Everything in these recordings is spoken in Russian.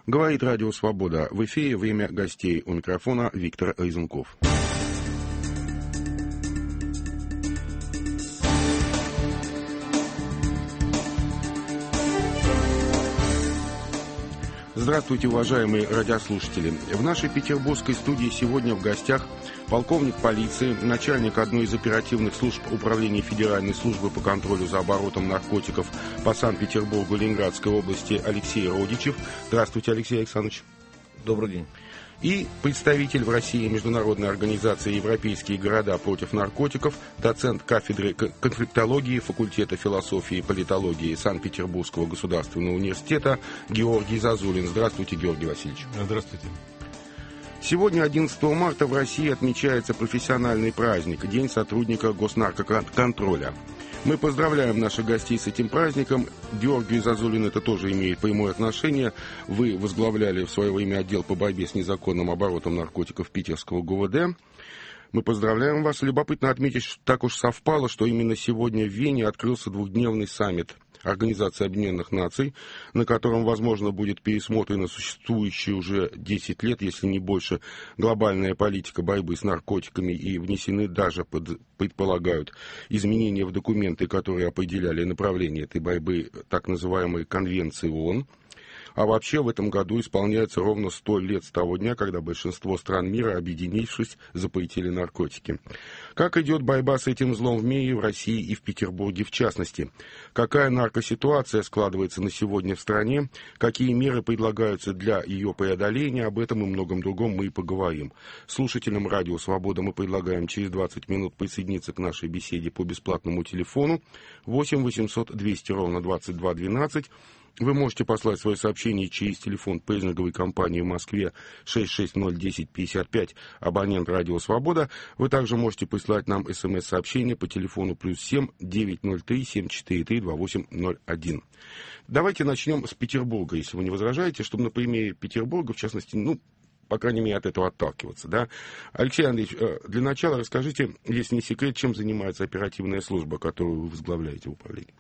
Говорит Радио Свобода. В эфире время гостей. У микрофона Виктор Разумков. Здравствуйте, уважаемые радиослушатели. В нашей петербургской студии сегодня в гостях полковник полиции, начальник одной из оперативных служб Управления Федеральной службы по контролю за оборотом наркотиков по Санкт-Петербургу Ленинградской области Алексей Родичев. Здравствуйте, Алексей Александрович. Добрый день. И представитель в России Международной организации «Европейские города против наркотиков», доцент кафедры конфликтологии факультета философии и политологии Санкт-Петербургского государственного университета Георгий Зазулин. Здравствуйте, Георгий Васильевич. Здравствуйте. Сегодня, 11 марта, в России отмечается профессиональный праздник – День сотрудника госнаркоконтроля. Мы поздравляем наших гостей с этим праздником. Георгий Зазулин это тоже имеет прямое отношение. Вы возглавляли в свое время отдел по борьбе с незаконным оборотом наркотиков Питерского ГУВД. Мы поздравляем вас. Любопытно отметить, что так уж совпало, что именно сегодня в Вене открылся двухдневный саммит Организации Объединенных Наций, на котором, возможно, будет пересмотрена существующая уже 10 лет, если не больше, глобальная политика борьбы с наркотиками и внесены даже, предполагают, изменения в документы, которые определяли направление этой борьбы, так называемой Конвенции ООН. А вообще в этом году исполняется ровно 100 лет с того дня, когда большинство стран мира, объединившись, запретили наркотики. Как идет борьба с этим злом в мире, в России и в Петербурге в частности? Какая наркоситуация складывается на сегодня в стране? Какие меры предлагаются для ее преодоления? Об этом и многом другом мы и поговорим. Слушателям Радио Свобода мы предлагаем через 20 минут присоединиться к нашей беседе по бесплатному телефону 8 800 200 ровно 22 12. Вы можете послать свое сообщение через телефон пейджинговой компании в Москве 6601055, абонент Радио Свобода. Вы также можете прислать нам смс-сообщение по телефону +7 903 743 2801. Давайте начнем с Петербурга, если вы не возражаете, чтобы на примере Петербурга, в частности, по крайней мере, от этого отталкиваться. Да? Алексей Андреевич, для начала расскажите, если не секрет, чем занимается оперативная служба, которую вы возглавляете в управлении.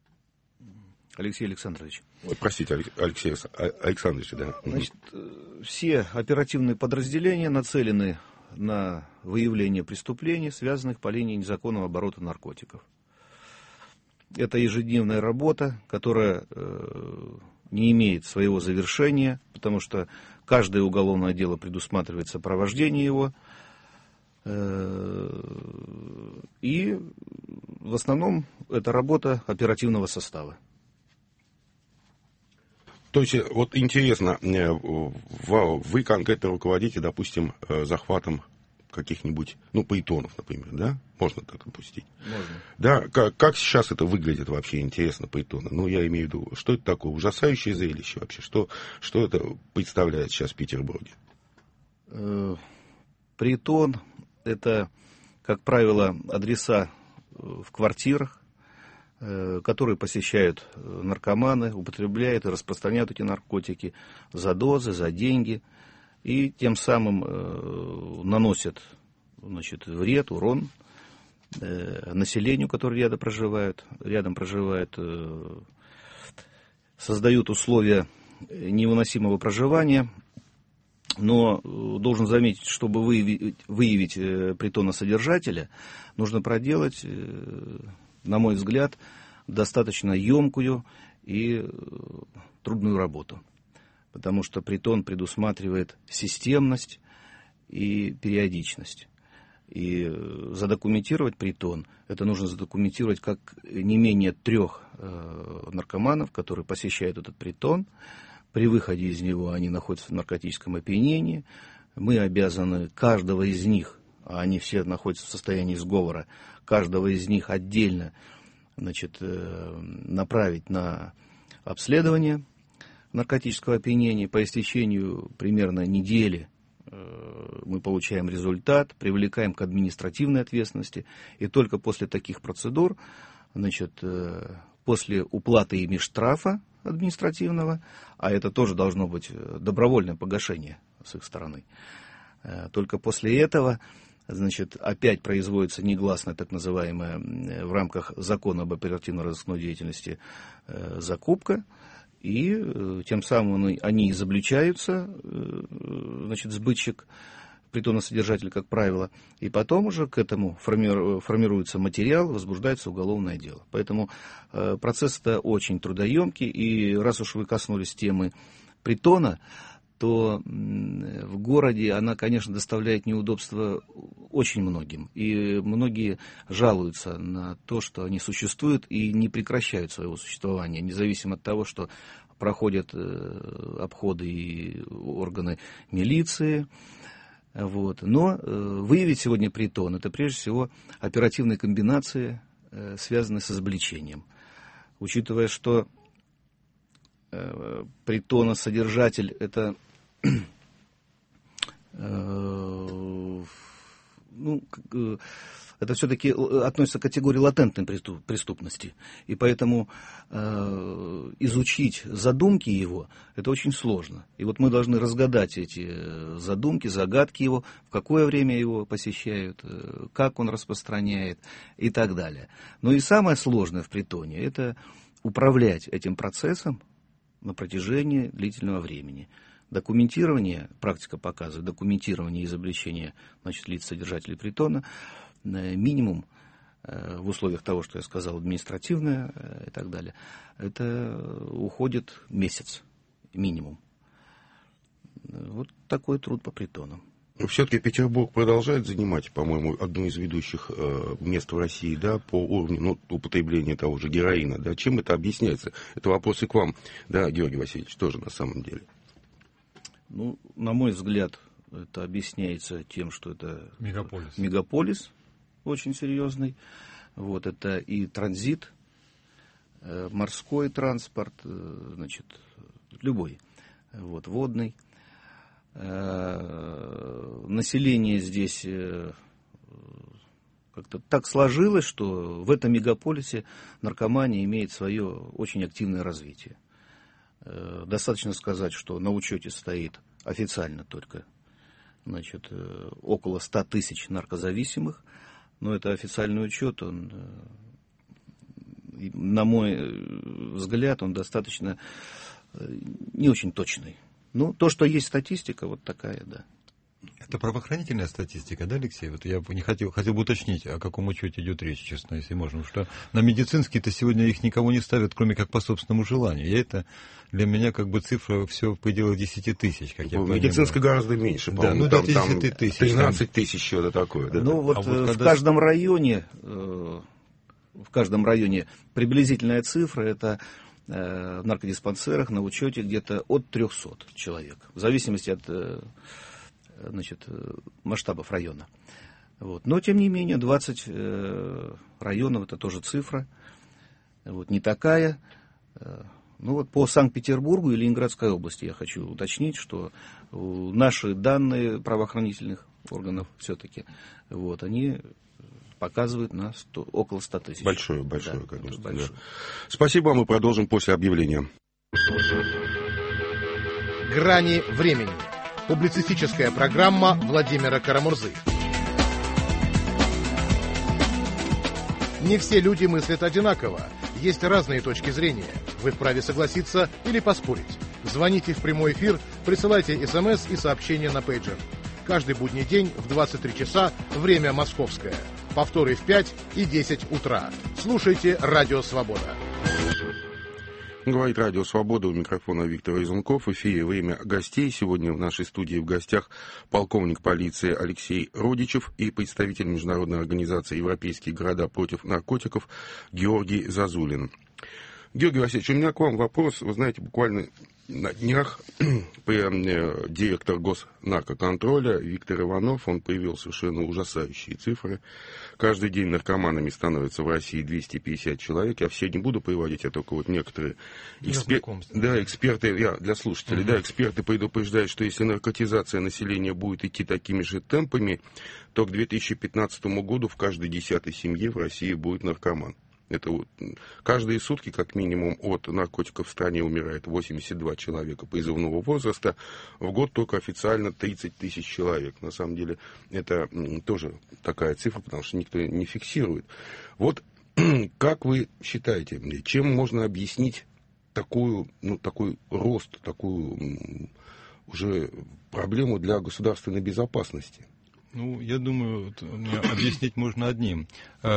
Алексей Александрович. Простите, Алексей Александрович, да. Значит, все оперативные подразделения нацелены на выявление преступлений, связанных по линии незаконного оборота наркотиков. Это ежедневная работа, которая не имеет своего завершения, потому что каждое уголовное дело предусматривает сопровождение его. И в основном это работа оперативного состава. То есть, вот интересно, вы конкретно руководите, допустим, захватом каких-нибудь, притонов, например, да? Можно так допустить? Можно. Да, как сейчас это выглядит вообще, интересно, притоны? Я имею в виду, что это такое? Ужасающее зрелище вообще? Что это представляет сейчас в Петербурге? Притон – это, как правило, адреса в квартирах, которые посещают наркоманы, употребляют и распространяют эти наркотики за дозы, за деньги, и тем самым наносят, вред, урон населению, которое рядом проживает, создают условия невыносимого проживания. Но должен заметить, чтобы выявить притоносодержателя, нужно проделать, на мой взгляд, достаточно емкую и трудную работу. Потому что притон предусматривает системность и периодичность. И задокументировать притон, это нужно задокументировать как не менее 3 наркоманов, которые посещают этот притон. При выходе из него они находятся в наркотическом опьянении. Мы обязаны каждого из них, а они все находятся в состоянии сговора, каждого из них отдельно направить на обследование наркотического опьянения. По истечению примерно недели мы получаем результат, привлекаем к административной ответственности. И только после таких процедур, после уплаты ими штрафа административного, а это тоже должно быть добровольное погашение с их стороны, только после этого опять производится негласная, так называемая, в рамках закона об оперативно-розыскной деятельности закупка, и тем самым они изобличаются, значит, сбытчик, притоносодержатель, как правило, и потом уже к этому формируется материал, возбуждается уголовное дело. Поэтому процесс-то очень трудоемкий, и раз уж вы коснулись темы притона, то в городе она, конечно, доставляет неудобства очень многим. И многие жалуются на то, что они существуют и не прекращают своего существования, независимо от того, что проходят обходы и органы милиции. Вот. Но выявить сегодня притон — это прежде всего оперативные комбинации, связанные с изобличением. Учитывая, что притоносодержатель — это это все-таки относится к категории латентной преступности. И поэтому изучить задумки его — это очень сложно. И вот мы должны разгадать эти задумки, загадки его, в какое время его посещают, как он распространяет и так далее. Но и самое сложное в притоне — это управлять этим процессом на протяжении длительного времени. Документирование, практика показывает, документирование и изобличение, значит, лиц содержателей притона минимум в условиях того, что я сказал, административное и так далее, это уходит месяц минимум. Вот такой труд по притонам. Все-таки Петербург продолжает занимать, по-моему, одно из ведущих мест в России, да, по уровню употребления того же героина. Да. Чем это объясняется? Это вопрос и к вам, да, Георгий Васильевич, тоже на самом деле. Ну, на мой взгляд, это объясняется тем, что это мегаполис очень серьезный. Вот, это и транзит, морской транспорт, значит, любой, вот, водный. Население здесь как-то так сложилось, что в этом мегаполисе наркомания имеет свое очень активное развитие. Достаточно сказать, что на учете стоит официально только, значит, около 100 тысяч наркозависимых, но это официальный учет, он, на мой взгляд, он достаточно не очень точный. Ну, то, что есть статистика, вот такая, да. Это правоохранительная статистика, да, Алексей? Вот я не хотел бы уточнить, о каком учете идет речь, честно, если можно. Потому что на медицинские-то сегодня их никого не ставят, кроме как по собственному желанию. И это для меня как бы цифра все в пределах 10 тысяч, как я понимаю. Медицинская гораздо меньше, да, по-моему. ну, там 10 тысяч. 13 тысяч, что-то такое. Да. Ну, вот, в каждом районе приблизительная цифра — это в наркодиспансерах на учете где-то от 300 человек, в зависимости от, значит, масштабов района. Вот. Но, тем не менее, 20 районов — это тоже цифра, вот, не такая. Ну вот по Санкт-Петербургу и Ленинградской области я хочу уточнить, что наши данные правоохранительных органов все-таки, вот, они показывают на около 100 тысяч. Большое, да, конечно. Большое. Да. Спасибо, мы продолжим после объявления. «Грани времени». Публицистическая программа Владимира Карамурзы. Не все люди мыслят одинаково. Есть разные точки зрения. Вы вправе согласиться или поспорить. Звоните в прямой эфир, присылайте СМС и сообщения на пейджер. Каждый будний день в 23 часа, время московское. Повторы в 5 и 10 утра. Слушайте «Радио Свобода». Говорит «Радио Свобода», у микрофона Виктор Изунков. В эфире «Время гостей». Сегодня в нашей студии в гостях полковник полиции Алексей Родичев и представитель Международной организации «Европейские города против наркотиков» Георгий Зазулин. Георгий Васильевич, у меня к вам вопрос. Вы знаете, буквально на днях директор Госнаркоконтроля Виктор Иванов, он привел совершенно ужасающие цифры. Каждый день наркоманами становится в России 250 человек. Я все не буду приводить, а только вот некоторые эксперты, для слушателей, эксперты предупреждают, что если наркотизация населения будет идти такими же темпами, то к 2015 году в каждой 10-й семье в России будет наркоман. Это вот каждые сутки, как минимум, от наркотиков в стране умирает 82 человека призывного возраста. В год только официально 30 тысяч человек. На самом деле, это тоже такая цифра, потому что никто не фиксирует. Вот как вы считаете, чем можно объяснить такой рост, такую уже проблему для государственной безопасности? Ну, я думаю, объяснить можно одним.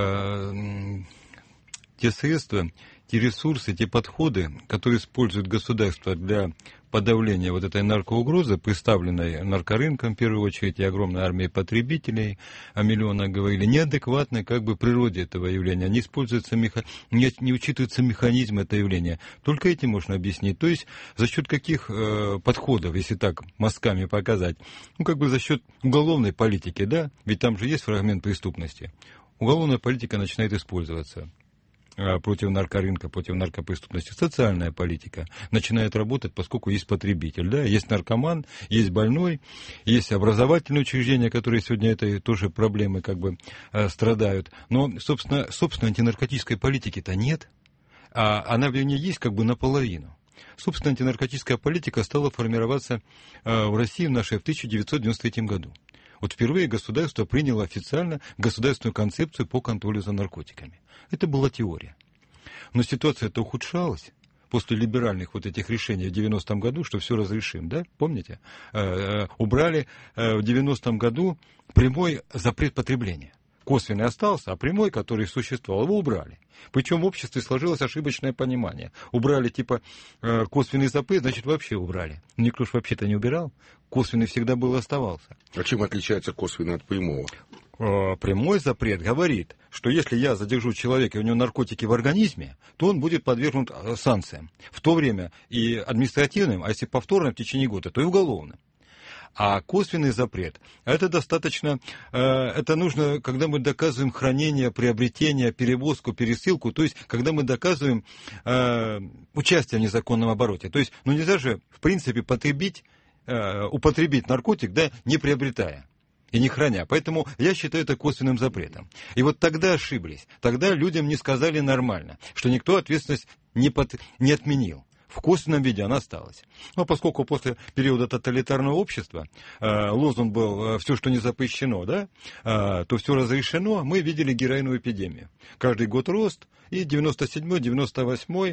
Те средства, те ресурсы, те подходы, которые использует государство для подавления вот этой наркоугрозы, представленной наркорынком, в первую очередь, и огромной армией потребителей, о миллионах говорили, неадекватны как бы природе этого явления. Не используется не учитывается механизм этого явления. Только этим можно объяснить. То есть за счет каких подходов, если так мазками показать, ну как бы за счет уголовной политики, да, ведь там же есть фрагмент преступности. Уголовная политика начинает использоваться против наркорынка, против наркопреступности. Социальная политика начинает работать, поскольку есть потребитель, да, есть наркоман, есть больной, есть образовательные учреждения, которые сегодня этой тоже проблемы как бы страдают. Но, собственно, антинаркотической политики-то нет, а она в ней есть как бы наполовину. Собственно, антинаркотическая политика стала формироваться в России в нашей в 1993 году. Вот впервые государство приняло официально государственную концепцию по контролю за наркотиками. Это была теория. Но ситуация-то ухудшалась после либеральных вот этих решений в 90-м году, что все разрешим, да, помните? Убрали в 90-м году прямой запрет потребления. Косвенный остался, а прямой, который существовал, его убрали. Причем в обществе сложилось ошибочное понимание. Убрали типа косвенный запрет, значит вообще убрали. Никто ж вообще-то не убирал. Косвенный всегда был и оставался. А чем отличается косвенный от прямого? Прямой запрет говорит, что если я задержу человека, и у него наркотики в организме, то он будет подвергнут санкциям. В то время и административным, а если повторно в течение года, то и уголовным. А косвенный запрет, это достаточно, это нужно, когда мы доказываем хранение, приобретение, перевозку, пересылку, то есть, когда мы доказываем участие в незаконном обороте. То есть, ну нельзя же, в принципе, употребить наркотик, да, не приобретая и не храня. Поэтому я считаю это косвенным запретом. И вот тогда ошиблись, тогда людям не сказали нормально, что никто ответственность не отменил. В косвенном виде она осталась. Но поскольку после периода тоталитарного общества лозунг был «все, что не запрещено», да, то все разрешено, мы видели героиновую эпидемию. Каждый год рост, и 97-й, 98-й,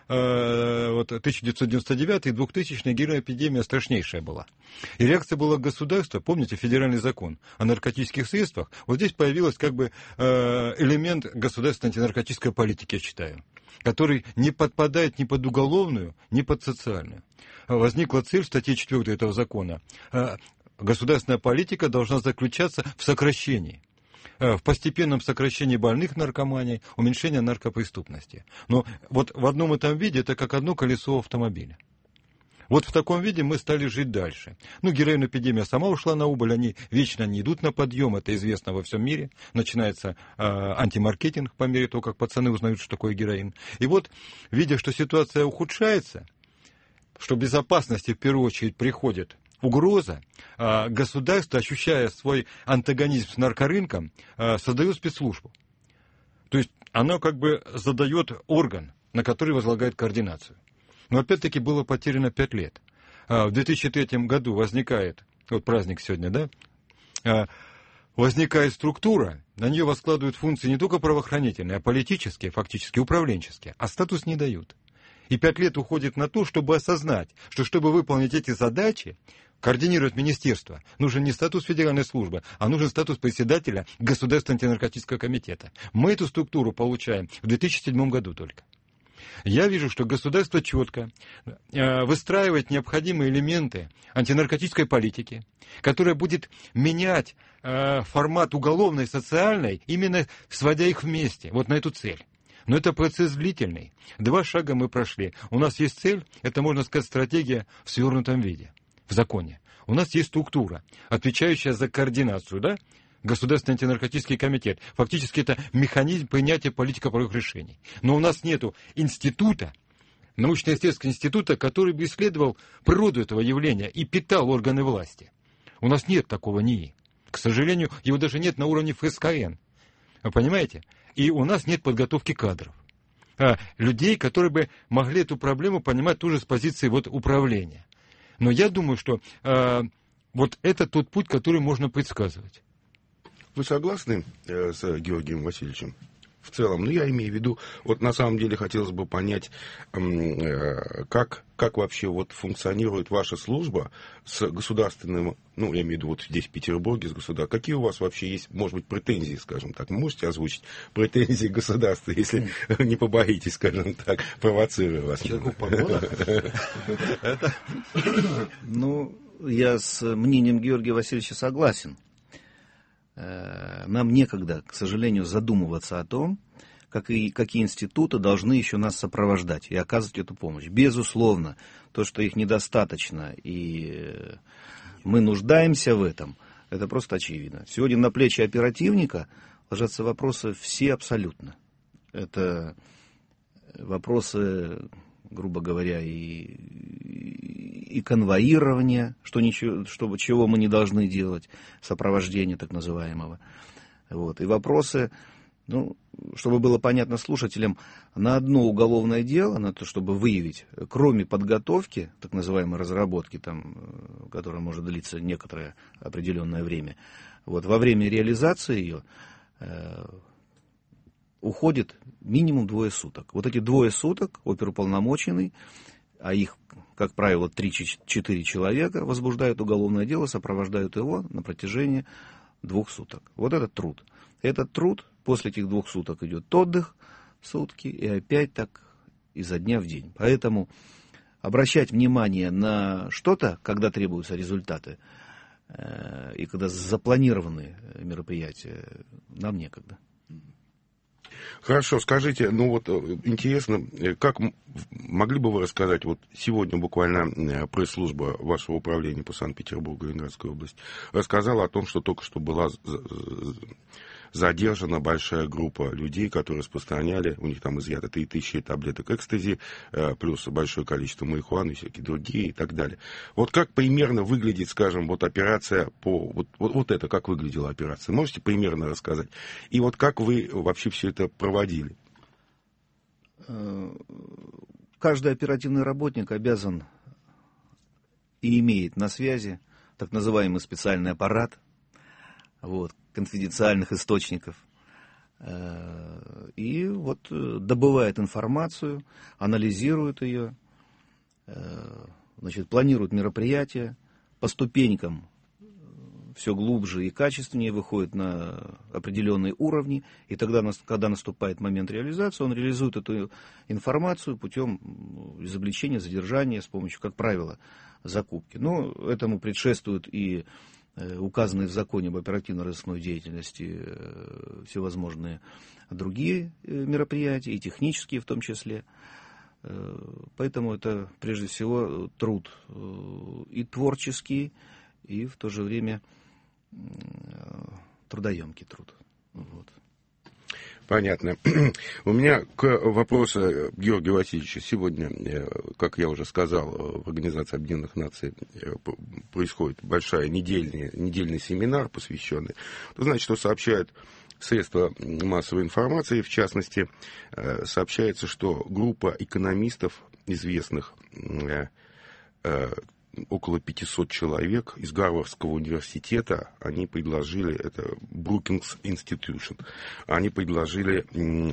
1999-й, 2000-й героиновая эпидемия страшнейшая была. И реакция была государства, помните, федеральный закон о наркотических средствах, вот здесь появился как бы элемент государственной антинаркотической политики, я считаю, который не подпадает ни под уголовную, ни под социальную. Возникла цель в статье 4 этого закона. Государственная политика должна заключаться в сокращении, в постепенном сокращении больных наркоманией, уменьшении наркопреступности. Но вот в одном этом виде это как одно колесо автомобиля. Вот в таком виде мы стали жить дальше. Ну, героиновая эпидемия сама ушла на убыль, они вечно не идут на подъем, это известно во всем мире. Начинается антимаркетинг по мере того, как пацаны узнают, что такое героин. И вот, видя, что ситуация ухудшается, что безопасности в первую очередь приходит угроза, государство, ощущая свой антагонизм с наркорынком, создает спецслужбу. То есть оно как бы задает орган, на который возлагает координацию. Но опять-таки было потеряно 5 лет. В 2003 году возникает, вот праздник сегодня, да, возникает структура, на нее воскладывают функции не только правоохранительные, а политические, фактически управленческие, а статус не дают. И 5 лет уходит на то, чтобы осознать, что чтобы выполнить эти задачи, координировать министерство, нужен не статус федеральной службы, а нужен статус председателя Государственного антинаркотического комитета. Мы эту структуру получаем в 2007 году только. Я вижу, что государство четко выстраивает необходимые элементы антинаркотической политики, которая будет менять формат уголовной и социальной, именно сводя их вместе, вот на эту цель. Но это процесс длительный. 2 шага мы прошли. У нас есть цель, это, можно сказать, стратегия в свернутом виде, в законе. У нас есть структура, отвечающая за координацию, да? Государственный антинаркотический комитет. Фактически это механизм принятия политико-правовых решений. Но у нас нет института, научно-исследовательского института, который бы исследовал природу этого явления и питал органы власти. У нас нет такого НИИ. К сожалению, его даже нет на уровне ФСКН. Вы понимаете? И у нас нет подготовки кадров. Людей, которые бы могли эту проблему понимать тоже с позиции вот управления. Но я думаю, что вот это тот путь, который можно предсказывать. Вы согласны с Георгием Васильевичем? в целом. Но я имею в виду, вот на самом деле хотелось бы понять, как вообще вот функционирует ваша служба с государственным, ну, я имею в виду вот здесь, в Петербурге, с государством. Какие у вас вообще есть, может быть, претензии, скажем так? Вы можете озвучить претензии государства, если не побоитесь, скажем так, провоцирую вас? Ну, я с мнением Георгия Васильевича согласен. Нам некогда, к сожалению, задумываться о том, какие институты должны еще нас сопровождать и оказывать эту помощь. Безусловно, то, что их недостаточно, и мы нуждаемся в этом, это просто очевидно. Сегодня на плечи оперативника ложатся вопросы все абсолютно. Это вопросы, грубо говоря, и конвоирования, чего мы не должны делать, сопровождения так называемого. Вот. И вопросы, ну, чтобы было понятно слушателям, на одно уголовное дело, на то, чтобы выявить, кроме подготовки, так называемой разработки, там, которая может длиться некоторое определенное время, вот, во время реализации ее уходит минимум 2 суток. Вот эти 2 суток оперуполномоченный, а их, как правило, 3-4 человека, возбуждают уголовное дело, сопровождают его на протяжении 2 суток. Вот этот труд. Этот труд, после этих 2 суток идет отдых, сутки, и опять так изо дня в день. Поэтому обращать внимание на что-то, когда требуются результаты, и когда запланированы мероприятия, нам некогда. Хорошо, скажите, ну вот интересно, как могли бы вы рассказать, вот сегодня буквально пресс-служба вашего управления по Санкт-Петербургу и Ленинградской области рассказала о том, что только что была задержана большая группа людей, которые распространяли, у них там изъято 3000 таблеток экстази, плюс большое количество марихуаны и всякие другие и так далее. Вот как примерно выглядит, скажем, вот операция по... Вот это, как выглядела операция? Можете примерно рассказать? И вот как вы вообще все это проводили? Каждый оперативный работник обязан и имеет на связи так называемый специальный аппарат, вот, конфиденциальных источников. И вот добывает информацию, анализирует ее, значит, планирует мероприятия, по ступенькам все глубже и качественнее выходит на определенные уровни, и тогда, когда наступает момент реализации, он реализует эту информацию путем изобличения, задержания, с помощью, как правило, закупки. Но этому предшествуют и указанные в законе об оперативно-розыскной деятельности всевозможные другие мероприятия, и технические в том числе. Поэтому это прежде всего труд и творческий, и в то же время трудоемкий труд. Вот. Понятно. У меня к вопросу Георгия Васильевича. Сегодня, как я уже сказал, в Организации Объединенных Наций происходит большой недельный семинар, посвященный. Это значит, что сообщают средства массовой информации. В частности, сообщается, что группа экономистов известных, около 500 человек из Гарвардского университета, они предложили, это Brookings Institution, они предложили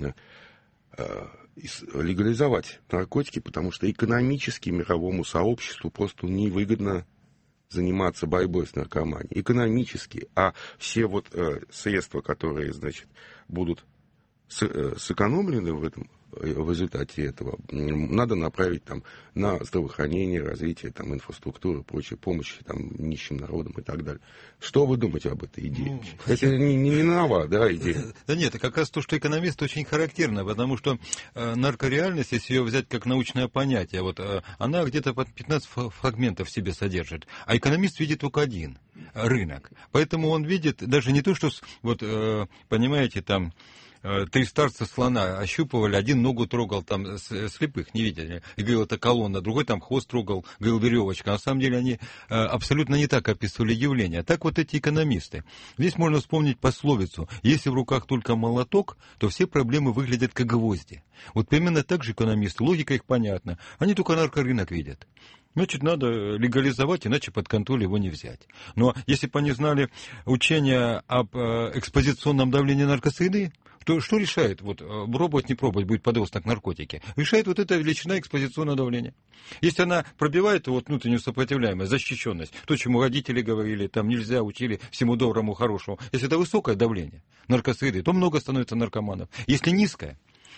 легализовать наркотики, потому что экономически мировому сообществу просто невыгодно заниматься борьбой с наркоманией. Экономически. А все вот средства, которые, значит, будут сэкономлены в результате этого, надо направить там, на здравоохранение, развитие там, инфраструктуры, прочей помощи там, нищим народам и так далее. Что вы думаете об этой идее? Это не нова, да, идея? Да нет, как раз то, что экономист, очень характерно, потому что наркореальность, если ее взять как научное понятие, вот, она где-то под 15 фрагментов в себе содержит, а экономист видит только один – рынок. Поэтому он видит даже не то, что, вот, понимаете, там, 3 старца слона ощупывали, один ногу трогал, там, слепых, не видели, и говорил, это колонна, другой там хвост трогал, говорил, веревочка. На самом деле они абсолютно не так описывали явление. Так вот эти экономисты. Здесь можно вспомнить пословицу, если в руках только молоток, то все проблемы выглядят как гвозди. Вот примерно так же экономисты, логика их понятна, они только наркорынок видят. Значит, надо легализовать, иначе под контроль его не взять. Но если бы они знали учение об экспозиционном давлении наркосреды, то что решает? Вот пробовать, не пробовать, будет подросток наркотики. Решает вот эта величина экспозиционного давления. Если она пробивает вот внутреннюю сопротивляемость, защищенность, то, чему родители говорили, там нельзя, учили всему доброму, хорошему. Если это высокое давление наркосреды, то много становится наркоманов. Если низкое,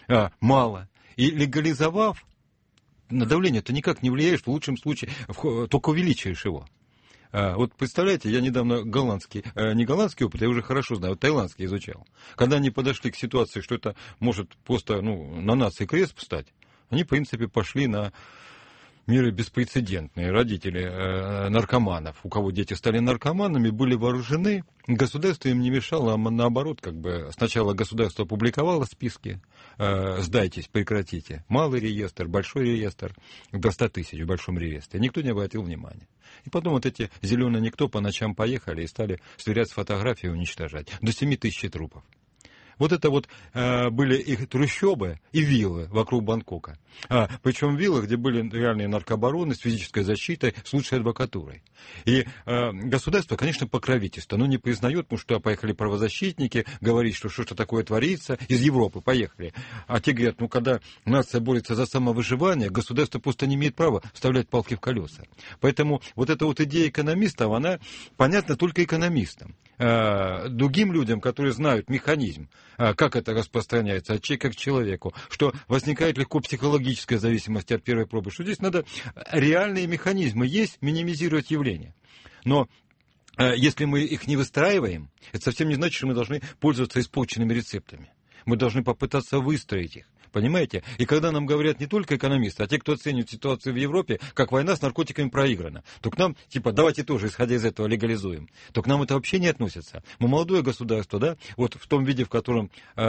мало. И легализовав, на давление ты никак не влияешь, в лучшем случае только увеличиваешь его. Вот представляете, я недавно не голландский опыт, я уже хорошо знаю, вот тайландский изучал. Когда они подошли к ситуации, что это может просто на нации крест встать, они, в принципе, пошли на меры беспрецедентные. Родители наркоманов, у кого дети стали наркоманами, были вооружены. Государство им не мешало, а наоборот, сначала государство опубликовало списки, сдайтесь, прекратите. Малый реестр, большой реестр, до 100 тысяч в большом реестре. Никто не обратил внимания. И потом вот эти зеленые никто по ночам поехали и стали сверять с фотографией и уничтожать. До 7 тысяч трупов. Вот это вот были их трущобы и виллы вокруг Бангкока. Причем виллы, где были реальные наркобароны с физической защитой, с лучшей адвокатурой. И государство, конечно, покровительство, но не признает, потому что поехали правозащитники говорить, что что-то такое творится, из Европы поехали. А те говорят, когда нация борется за самовыживание, государство просто не имеет права вставлять палки в колеса. Поэтому вот эта вот идея экономистов, она понятна только экономистам. Другим людям, которые знают механизм, как это распространяется от человека к человеку, что возникает легко психологическая зависимость от первой пробы, что здесь надо реальные механизмы есть, минимизировать явления. Но если мы их не выстраиваем, это совсем не значит, что мы должны пользоваться испорченными рецептами. Мы должны попытаться выстроить их. Понимаете? И когда нам говорят не только экономисты, а те, кто оценивает ситуацию в Европе, как война с наркотиками проиграна, то к нам, давайте тоже, исходя из этого, легализуем. То к нам это вообще не относится. Мы молодое государство, да, вот в том виде, в котором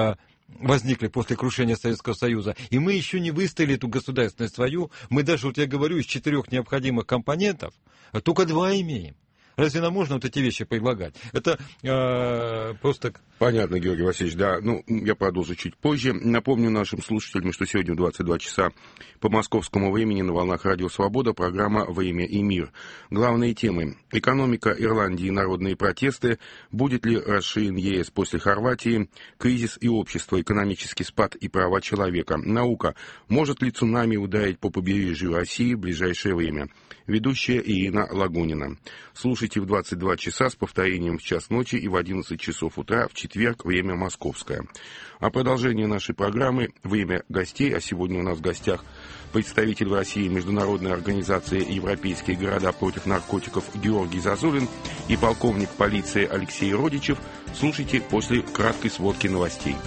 возникли после крушения Советского Союза, и мы еще не выстояли эту государственность свою, мы даже, вот я говорю, из 4 необходимых компонентов только 2 имеем. Разве нам можно вот эти вещи предлагать? Это просто... Понятно, Георгий Васильевич, да. Я продолжу чуть позже. Напомню нашим слушателям, что сегодня в 22 часа по московскому времени на волнах Радио Свобода программа «Время и мир». Главные темы: экономика Ирландии и народные протесты, будет ли расширен ЕС после Хорватии, кризис и общество, экономический спад и права человека, наука, может ли цунами ударить по побережью России в ближайшее время. Ведущая Ирина Лагунина. Слушайте в 22 часа с повторением в час ночи и в 11 часов утра в четверг, время московское. А продолжение нашей программы «Время гостей», а сегодня у нас в гостях представитель в России Международной организации «Европейские города против наркотиков» Георгий Зазулин и полковник полиции Алексей Родичев. Слушайте после краткой сводки новостей.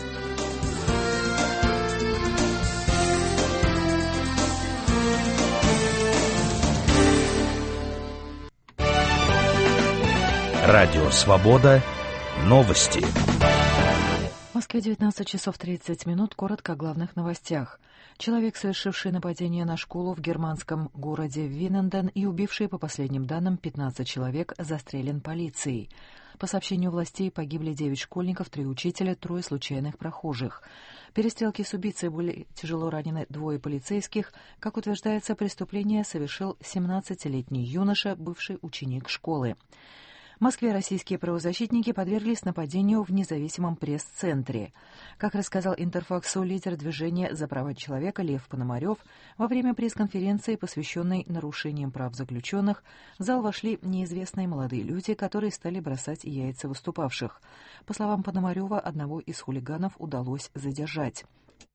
Радио «Свобода». Новости. В Москве 19 часов 30 минут. Коротко о главных новостях. Человек, совершивший нападение на школу в германском городе Винненден и убивший, по последним данным, 15 человек, застрелен полицией. По сообщению властей, погибли 9 школьников, 3 учителя, 3 случайных прохожих. В перестрелке с убийцей были тяжело ранены 2 полицейских. Как утверждается, преступление совершил 17-летний юноша, бывший ученик школы. В Москве российские правозащитники подверглись нападению в независимом пресс-центре. Как рассказал Интерфаксу лидер движения «За права человека» Лев Пономарев, во время пресс-конференции, посвященной нарушениям прав заключенных, в зал вошли неизвестные молодые люди, которые стали бросать яйца выступавших. По словам Пономарева, одного из хулиганов удалось задержать.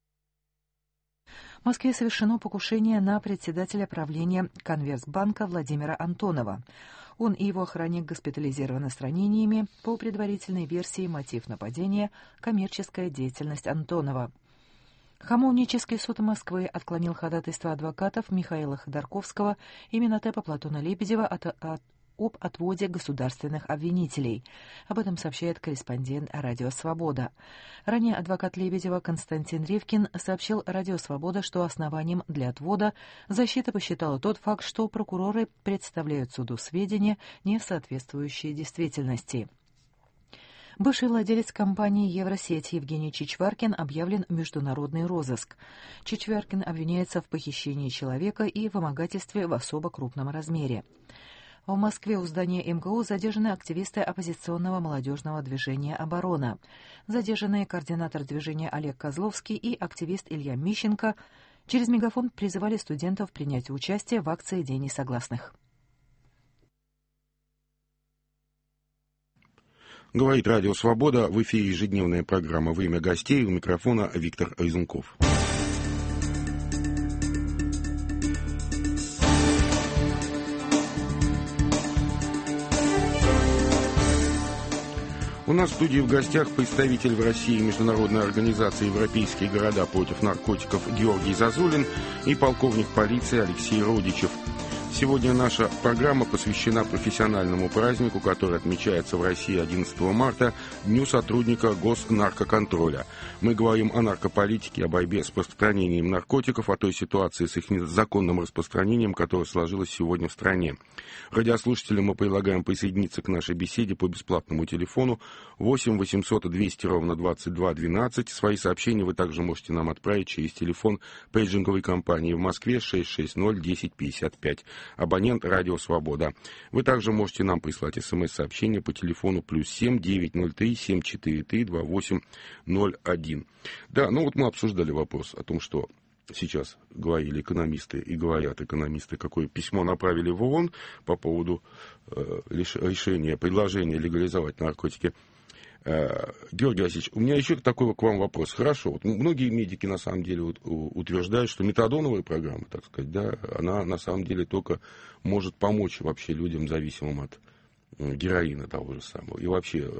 В Москве совершено покушение на председателя правления Конверсбанка Владимира Антонова. Он и его охранник госпитализированы с ранениями. По предварительной версии, мотив нападения – коммерческая деятельность Антонова. Хамовнический суд Москвы отклонил ходатайство адвокатов Михаила Ходорковского и Минотепа Платона Лебедева об отводе государственных обвинителей. Об этом сообщает корреспондент «Радио Свобода». Ранее адвокат Лебедева Константин Ривкин сообщил «Радио Свобода», что основанием для отвода защита посчитала тот факт, что прокуроры представляют суду сведения, не соответствующие действительности. Бывший владелец компании «Евросеть» Евгений Чичваркин объявлен в международный розыск. Чичваркин обвиняется в похищении человека и вымогательстве в особо крупном размере. В Москве у здания МГУ задержаны активисты оппозиционного молодежного движения «Оборона». Задержанные координатор движения Олег Козловский и активист Илья Мищенко через мегафон призывали студентов принять участие в акции «День несогласных». Говорит Радио Свобода. В эфире ежедневная программа «Время гостей». У микрофона Виктор Айзенков. У нас в студии в гостях представитель в России Международной организации «Европейские города против наркотиков» Георгий Зазулин и полковник полиции Алексей Родичев. Сегодня наша программа посвящена профессиональному празднику, который отмечается в России 11 марта, Дню сотрудника Госнаркоконтроля. Мы говорим о наркополитике, о борьбе с распространением наркотиков, о той ситуации с их незаконным распространением, которая сложилась сегодня в стране. Радиослушателям мы предлагаем присоединиться к нашей беседе по бесплатному телефону 8 800 200 ровно 22 12. Свои сообщения вы также можете нам отправить через телефон пейджинговой компании в Москве 660 10 55. Абонент «Радио Свобода». Вы также можете нам прислать смс-сообщение по телефону +7 903 743 2801. Да, ну вот мы обсуждали вопрос о том, что сейчас говорили экономисты и говорят экономисты, какое письмо направили в ООН по поводу решения, предложения легализовать наркотики. Георгий Васильевич, у меня еще такой к вам вопрос. Хорошо, вот многие медики на самом деле утверждают, что метадоновая программа, так сказать, да, она на самом деле только может помочь вообще людям, зависимым от героина того же самого, и вообще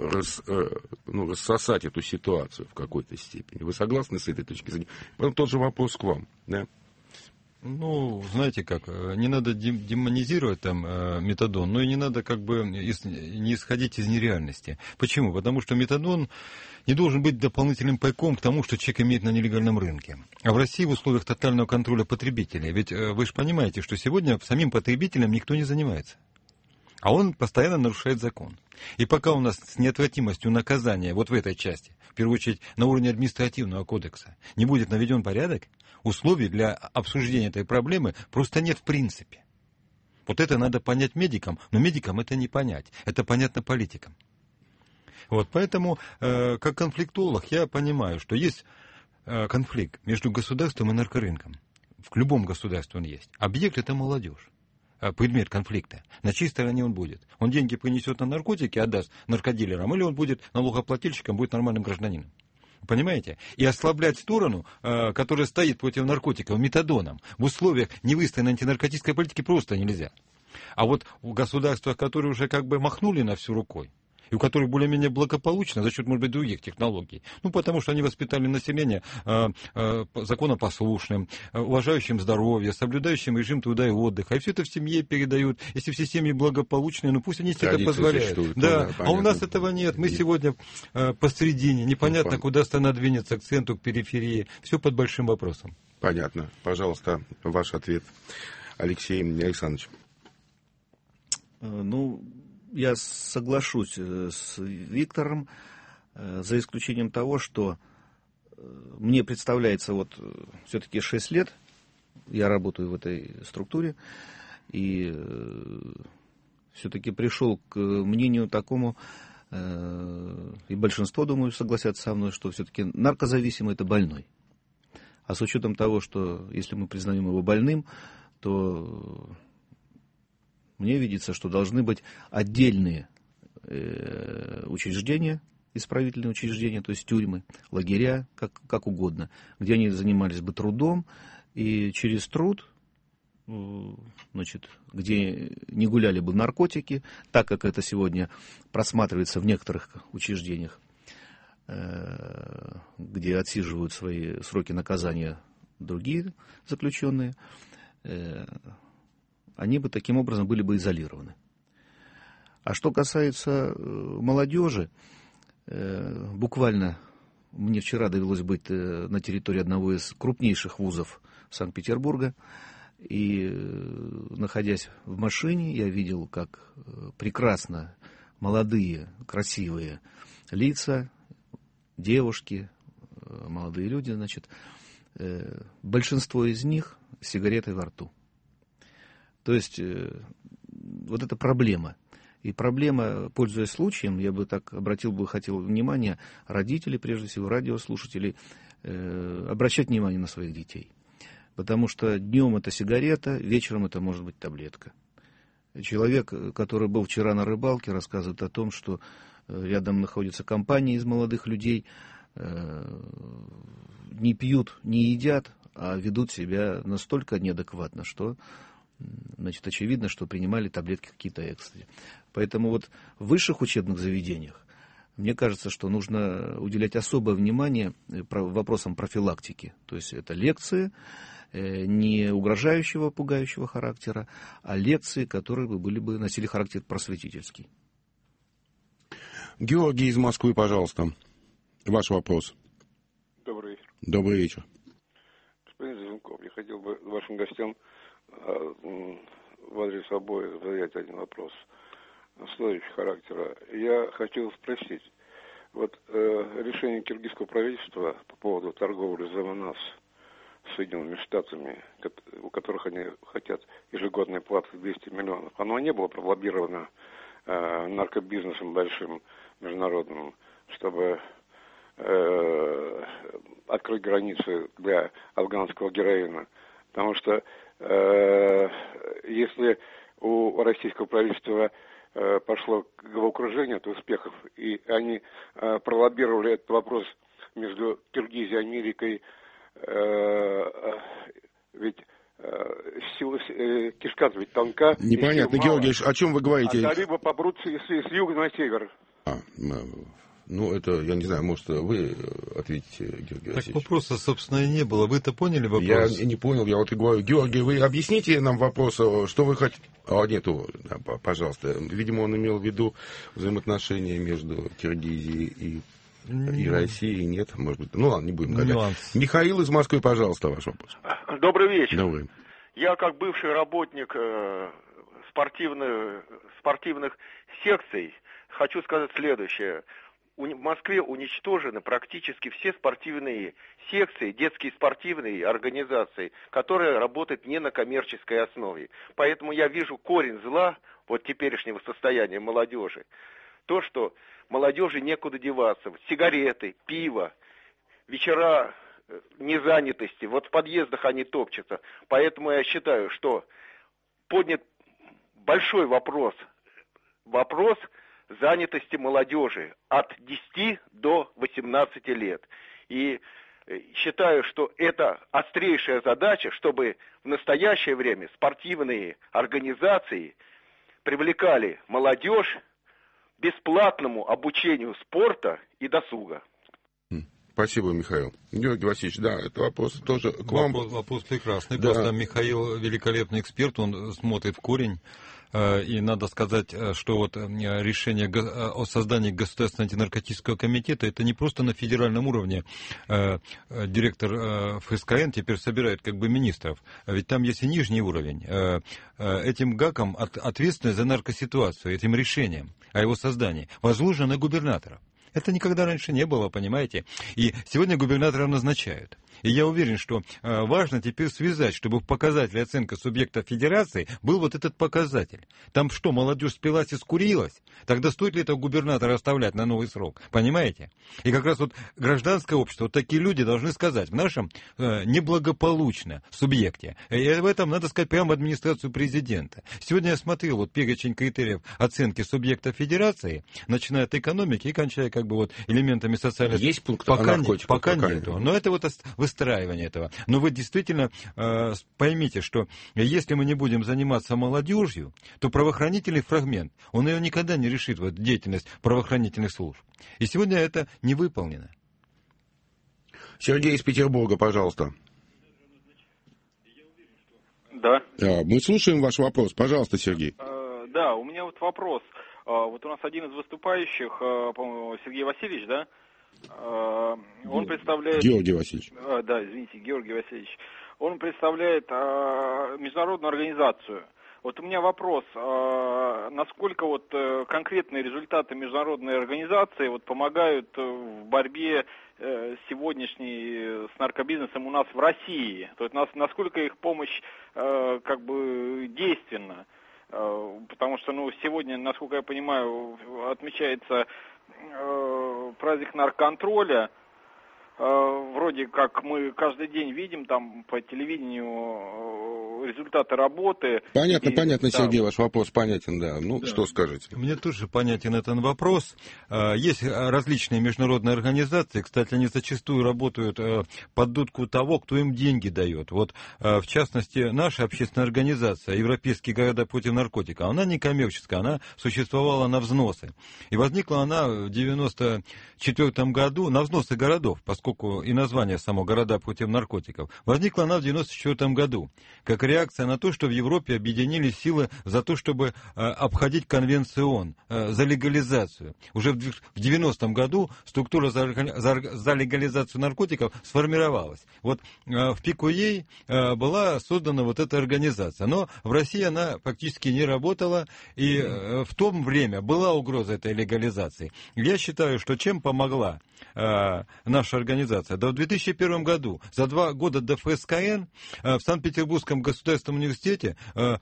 рассосать эту ситуацию в какой-то степени. Вы согласны с этой точки зрения? Потом тот же вопрос к вам, да? Ну, знаете как, не надо демонизировать там метадон, но и не надо как бы не исходить из нереальности. Почему? Потому что метадон не должен быть дополнительным пайком к тому, что человек имеет на нелегальном рынке. А в России в условиях тотального контроля потребителей, ведь вы же понимаете, что сегодня самим потребителем никто не занимается. А он постоянно нарушает закон. И пока у нас с неотвратимостью наказания вот в этой части, в первую очередь на уровне административного кодекса, не будет наведен порядок, условий для обсуждения этой проблемы просто нет в принципе. Вот это надо понять медикам, но медикам это не понять. Это понятно политикам. Вот, поэтому, как конфликтолог, я понимаю, что есть конфликт между государством и наркорынком. В любом государстве он есть. Объект – это молодежь. Предмет конфликта. На чьей стороне он будет? Он деньги принесет на наркотики, отдаст наркодилерам, или он будет налогоплательщиком, будет нормальным гражданином? Понимаете? И ослаблять сторону, которая стоит против наркотиков, метадоном, в условиях невыстроенной антинаркотической политики просто нельзя. А вот у государств, которые уже как бы махнули на всю рукой, и у которых более-менее благополучно за счет, может быть, других технологий. Ну, потому что они воспитали население законопослушным, уважающим здоровье, соблюдающим режим труда и отдыха. И все это в семье передают. Если все семьи благополучные, ну пусть они себе это позволяют. Да, а у нас этого нет. Мы сегодня посередине. Непонятно, куда страна двинется, к центру, к периферии. Все под большим вопросом. Понятно. Пожалуйста, ваш ответ, Алексей Александрович. Ну, я соглашусь с Виктором, за исключением того, что мне представляется, вот все-таки 6 лет я работаю в этой структуре, и все-таки пришел к мнению такому, и большинство, думаю, согласятся со мной, что все-таки наркозависимый – это больной. А с учетом того, что если мы признаем его больным, то мне видится, что должны быть отдельные учреждения, исправительные учреждения, то есть тюрьмы, лагеря, как угодно, где они занимались бы трудом, и через труд, значит, где не гуляли бы наркотики, так как это сегодня просматривается в некоторых учреждениях, где отсиживают свои сроки наказания другие заключенные, они бы таким образом были бы изолированы. А что касается молодежи, буквально мне вчера довелось быть на территории одного из крупнейших вузов Санкт-Петербурга, и, находясь в машине, я видел, как прекрасно молодые, красивые лица, девушки, молодые люди, значит, большинство из них с сигаретой во рту. То есть вот это проблема. И проблема, пользуясь случаем, я бы так хотел внимание родителей, прежде всего радиослушателей, обращать внимание на своих детей. Потому что днем это сигарета, вечером это может быть таблетка. Человек, который был вчера на рыбалке, рассказывает о том, что рядом находится компания из молодых людей, не пьют, не едят, а ведут себя настолько неадекватно, что, значит, очевидно, что принимали таблетки какие-то экстази. Поэтому вот в высших учебных заведениях, мне кажется, что нужно уделять особое внимание вопросам профилактики. То есть это лекции не угрожающего, пугающего характера, а лекции, которые носили характер просветительский. Георгий из Москвы, пожалуйста. Ваш вопрос. Добрый вечер. Добрый вечер. Господин Зеленков, я хотел бы вашим гостям в адрес обоих задать один вопрос следующего характера. Я хотел спросить, вот решение киргизского правительства по поводу торговли ЗМНАС с Соединенными Штатами, у которых они хотят ежегодной платы 200 миллионов, оно не было пролоббировано наркобизнесом большим международным, чтобы открыть границы для афганского героина. Потому что если у российского правительства пошло головокружение от успехов, и они пролоббировали этот вопрос между Киргизией и Америкой, ведь кишка ведь тонка. Непонятно, Георгий, о чем вы говорите? А либо побрут с юга на север. Ну, это, я не знаю, может, вы ответите, Георгий Васильевич. Так вопроса, собственно, и не было. Вы-то поняли вопрос? Я не понял, я вот и говорю. Георгий, вы объясните нам вопрос, что вы хотите... Нету, пожалуйста. Видимо, он имел в виду взаимоотношения между Киргизией и Россией. Нет, может быть. Ну ладно, не будем гадать. Михаил из Москвы, пожалуйста, ваш вопрос. Добрый вечер. Добрый. Я, как бывший работник спортивных секций, хочу сказать следующее. В Москве уничтожены практически все спортивные секции, детские спортивные организации, которые работают не на коммерческой основе. Поэтому я вижу корень зла вот теперешнего состояния молодежи. То, что молодежи некуда деваться. Сигареты, пиво, вечера незанятости. Вот в подъездах они топчутся. Поэтому я считаю, что поднят большой вопрос занятости молодежи от 10 до 18 лет. И считаю, что это острейшая задача, чтобы в настоящее время спортивные организации привлекали молодежь к бесплатному обучению спорта и досуга. Спасибо, Михаил. Георгий Васильевич, да, это вопрос тоже к вам. Вопрос прекрасный. Да. Просто Михаил великолепный эксперт, он смотрит в корень. И надо сказать, что вот решение о создании Государственного антинаркотического комитета, это не просто на федеральном уровне. Директор ФСКН теперь собирает как бы министров, ведь там есть и нижний уровень. Этим ГАКом ответственность за наркоситуацию, этим решением о его создании возложено на губернаторов. Это никогда раньше не было, понимаете? И сегодня губернатора назначают. И я уверен, что важно теперь связать, чтобы в показателе оценка субъекта федерации был вот этот показатель. Там что, молодежь спилась и скурилась? Тогда стоит ли этого губернатора оставлять на новый срок? Понимаете? И как раз вот гражданское общество, вот такие люди должны сказать в нашем неблагополучном субъекте. И в этом надо сказать прямо администрацию президента. Сегодня я смотрел вот перечень критериев оценки субъекта федерации, начиная от экономики и кончая как бы вот элементами социальной... Есть пункт пока нету. Но это вот выстраивание этого. Но вы действительно поймите, что если мы не будем заниматься молодежью, то правоохранительный фрагмент, он ее никогда не решит, вот деятельность правоохранительных служб. И сегодня это не выполнено. Сергей из Петербурга, пожалуйста. Да. Мы слушаем ваш вопрос. Пожалуйста, Сергей. Да, у меня вот вопрос. Вот у нас один из выступающих, по-моему, Сергей Васильевич, да? Он представляет... Георгий Васильевич. Да, извините, Георгий Васильевич. Он представляет международную организацию. Вот у меня вопрос, насколько вот конкретные результаты международной организации вот помогают в борьбе сегодняшней с наркобизнесом у нас в России? То есть насколько их помощь как бы действенна? Потому что, сегодня, насколько я понимаю, отмечается праздник наркоконтроля. Вроде как мы каждый день видим там по телевидению результаты работы. Понятно, Сергей, ваш вопрос понятен, да. Да. Что скажете? Мне тоже понятен этот вопрос. Есть различные международные организации, кстати, они зачастую работают под дудку того, кто им деньги дает. Вот, в частности, наша общественная организация «Европейские города против наркотиков», она не коммерческая, она существовала на взносы. И возникла она в 1994 году на взносы городов, поскольку и название само «Города против наркотиков». Возникла она в 1994 году, как реакция на то, что в Европе объединились силы за то, чтобы обходить Конвенцию ООН, за легализацию. Уже в 1990 году структура за легализацию наркотиков сформировалась. Вот в пику ей была создана вот эта организация. Но в России она практически не работала, и в то время была угроза этой легализации. Я считаю, что чем помогла наша организация? Да в 2001 году, за 2 года до ФСКН, в Санкт-Петербургском государственном университете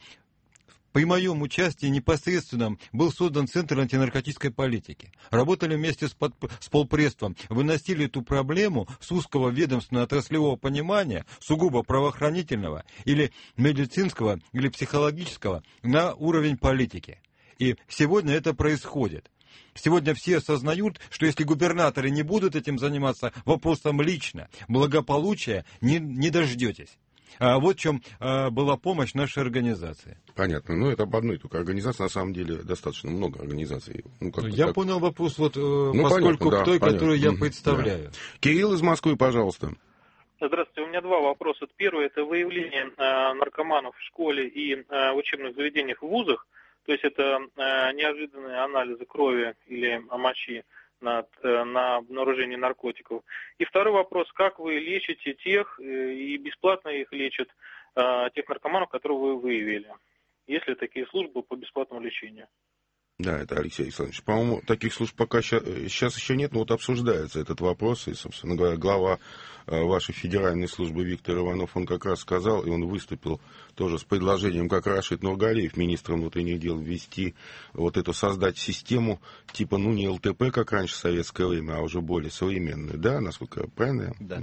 при моем участии непосредственно был создан Центр антинаркотической политики. Работали вместе с полпредством, выносили эту проблему с узкого ведомственного отраслевого понимания, сугубо правоохранительного или медицинского или психологического, на уровень политики. И сегодня это происходит. Сегодня все осознают, что если губернаторы не будут этим заниматься вопросом лично, благополучия не дождетесь. Вот в чем была помощь нашей организации. Понятно. Но это об одной только организации. На самом деле достаточно много организаций. Я понял вопрос, поскольку к той, которую я представляю. Да. Кирилл из Москвы, пожалуйста. Здравствуйте. У меня 2 вопроса. Первый – это выявление наркоманов в школе и в учебных заведениях в вузах. То есть это неожиданные анализы крови или мочи на обнаружение наркотиков. И второй вопрос, как вы лечите тех, и бесплатно их лечат, тех наркоманов, которых вы выявили? Есть ли такие службы по бесплатному лечению? Да, это Алексей Александрович. По-моему, таких служб пока сейчас еще нет, но вот обсуждается этот вопрос. И, собственно говоря, глава вашей федеральной службы Виктор Иванов, он как раз сказал, и он выступил тоже с предложением, как Рашид Нургалиев, министр внутренних дел, ввести вот эту, создать систему типа, не ЛТП, как раньше в советское время, а уже более современную. Да, насколько правильно? Да.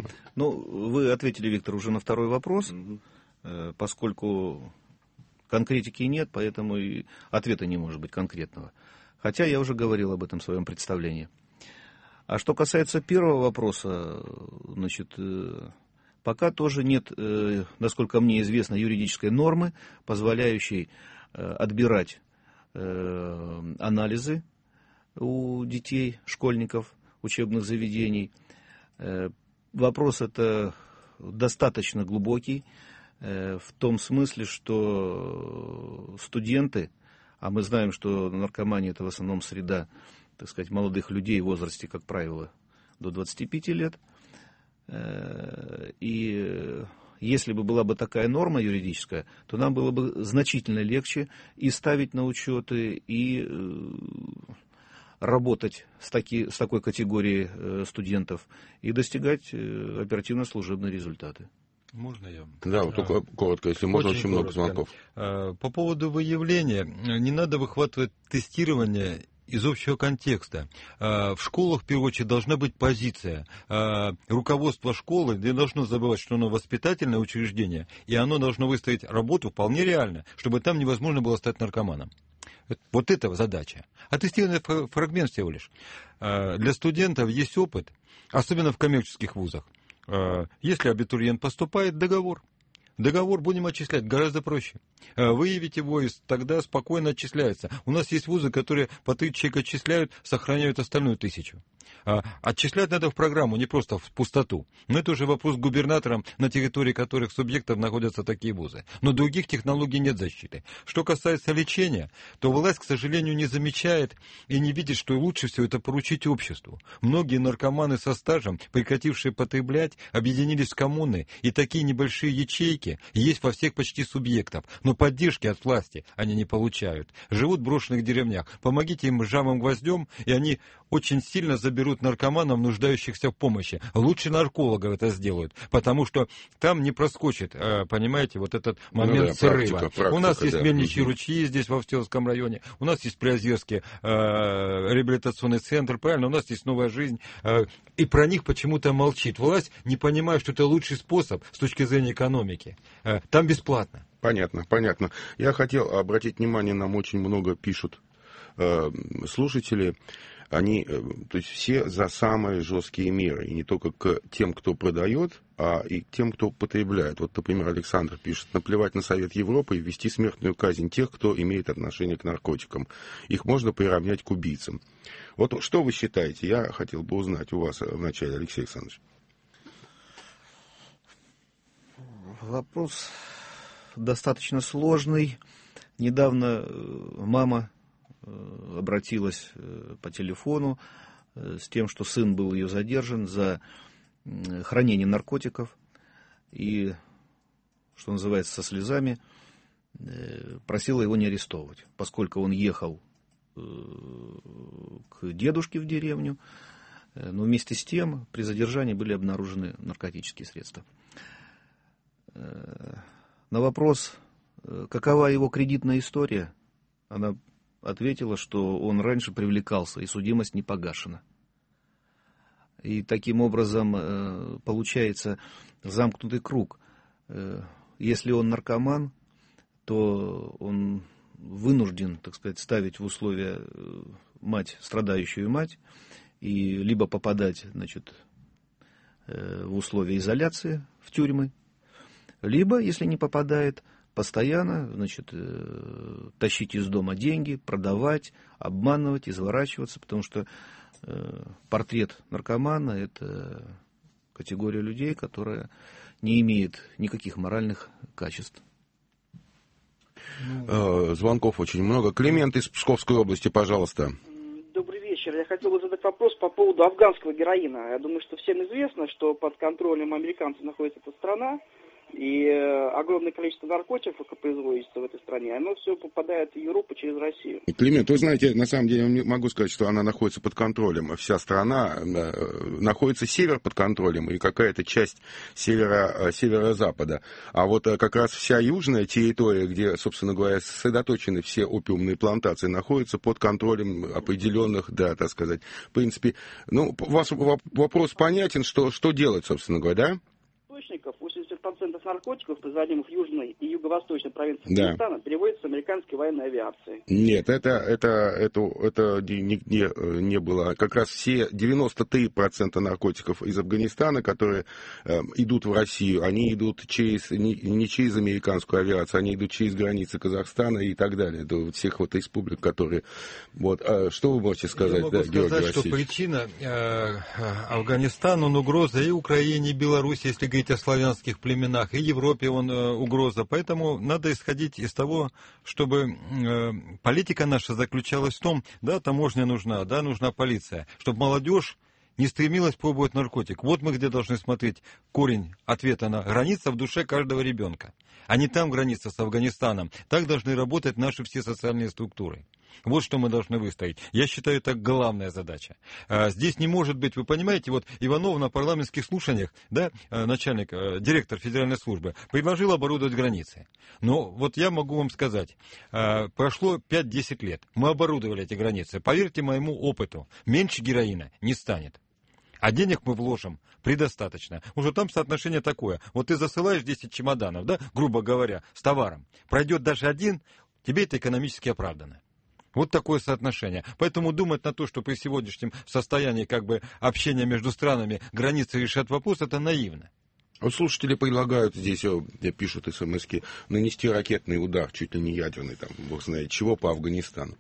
Вы ответили, Виктор, уже на второй вопрос, поскольку конкретики нет, поэтому и ответа не может быть конкретного. Хотя я уже говорил об этом в своем представлении. А что касается первого вопроса, пока тоже нет, насколько мне известно, юридической нормы, позволяющей отбирать анализы у детей, школьников, учебных заведений. Вопрос это достаточно глубокий, в том смысле, что студенты, а мы знаем, что наркомания это в основном среда, так сказать, молодых людей в возрасте, как правило, до 25 лет. И если бы была бы такая норма юридическая, то нам было бы значительно легче и ставить на учеты, и работать с такой категорией студентов, и достигать оперативно-служебные результаты. Можно я? Да, вот только коротко, если можно, очень много звонков. По поводу выявления, не надо выхватывать тестирование из общего контекста. В школах, в первую очередь, должна быть позиция. Руководство школы не должно забывать, что оно воспитательное учреждение, и оно должно выстроить работу вполне реально, чтобы там невозможно было стать наркоманом. Вот это задача. А тестирование фрагмент всего лишь. Для студентов есть опыт, особенно в коммерческих вузах. Если абитуриент поступает, договор будем отчислять гораздо проще. Выявить его, и тогда спокойно отчисляется. У нас есть вузы, которые по 3 человека отчисляют, сохраняют остальную 1000. Отчислять надо в программу, не просто в пустоту. Но это уже вопрос к губернаторам, на территории которых субъектов находятся такие вузы. Но других технологий нет защиты. Что касается лечения, то власть, к сожалению, не замечает и не видит, что лучше всего это поручить обществу. Многие наркоманы со стажем, прекратившие потреблять, объединились в коммуны, и такие небольшие ячейки есть во всех почти субъектов. Но поддержки от власти они не получают. Живут в брошенных деревнях. Помогите им жавым гвоздем, и они очень сильно заберут наркоманов, нуждающихся в помощи. Лучше наркологов это сделают, потому что там не проскочит, понимаете, вот этот момент срыва. Практика, у нас есть Мельничьи ручьи здесь, во Встиловском районе, у нас есть Приозерский реабилитационный центр, правильно, у нас есть Новая жизнь, и про них почему-то молчит. Власть не понимает, что это лучший способ с точки зрения экономики. Там бесплатно. Понятно, понятно. Я хотел обратить внимание, нам очень много пишут слушатели. Они, то есть все за самые жесткие меры, и не только к тем, кто продает, а и к тем, кто потребляет. Вот, например, Александр пишет: наплевать на Совет Европы и ввести смертную казнь тех, кто имеет отношение к наркотикам. Их можно приравнять к убийцам. Вот что вы считаете? Я хотел бы узнать у вас вначале, Алексей Александрович. Вопрос достаточно сложный. Недавно мама обратилась по телефону с тем, что сын был ее задержан за хранение наркотиков и, что называется, со слезами просила его не арестовывать, поскольку он ехал к дедушке в деревню, но вместе с тем при задержании были обнаружены наркотические средства. На вопрос, какова его кредитная история, она ответила, что он раньше привлекался, и судимость не погашена. И таким образом получается замкнутый круг. Если он наркоман, то он вынужден, так сказать, ставить в условия мать, страдающую мать, и либо попадать, значит, в условия изоляции, в тюрьмы, либо, если не попадает, постоянно, значит, тащить из дома деньги, продавать, обманывать, изворачиваться, потому что портрет наркомана — это категория людей, которая не имеет никаких моральных качеств. Звонков очень много. Климент из Псковской области, пожалуйста. Добрый вечер. Я хотел бы задать вопрос по поводу афганского героина. Я думаю, что всем известно, что под контролем американцев находится эта страна, и огромное количество наркотиков, как производится в этой стране, оно все попадает в Европу через Россию. Климент, вы знаете, на самом деле я могу сказать, что она находится под контролем. Вся страна находится север под контролем и какая-то часть северо-запада. А вот как раз вся южная территория, где, собственно говоря, сосредоточены все опиумные плантации, находится под контролем определенных, да, так сказать. В принципе, ну, у вас вопрос понятен, что делать, собственно говоря, да? 80% наркотиков, производимых в южной и юго-восточной провинции Афганистана, переводится с американской военной авиации. Нет, это не было. Как раз все 93% наркотиков из Афганистана, которые идут в Россию, они идут не через американскую авиацию, они идут через границы Казахстана и так далее, до всех вот республик, которые... Вот. Что вы можете сказать, Георгий Васильевич? Я могу сказать, что причина Афганистана, он угроза и Украине, и Беларуси, если говорить о славянских племенах, и Европе он угроза. Поэтому надо исходить из того, чтобы политика наша заключалась в том, да, таможня нужна, да, нужна полиция, чтобы молодежь не стремилась пробовать наркотик. Вот мы где должны смотреть корень ответа на граница в душе каждого ребенка, а не там граница с Афганистаном. Так должны работать наши все социальные структуры. Вот что мы должны выстроить. Я считаю, это главная задача. Здесь не может быть, вы понимаете, вот Иванов на парламентских слушаниях, да, начальник, директор федеральной службы, предложил оборудовать границы. Но вот я могу вам сказать, прошло 5-10 лет, мы оборудовали эти границы. Поверьте моему опыту, меньше героина не станет. А денег мы вложим предостаточно. Уже там соотношение такое. Вот ты засылаешь 10 чемоданов, да, грубо говоря, с товаром. Пройдет даже один, тебе это экономически оправдано. Вот такое соотношение. Поэтому думать на то, что при сегодняшнем состоянии как бы общения между странами границы решат вопрос, это наивно. Вот слушатели предлагают здесь, пишут смс-ки, нанести ракетный удар, чуть ли не ядерный, там, бог знает чего, по Афганистану.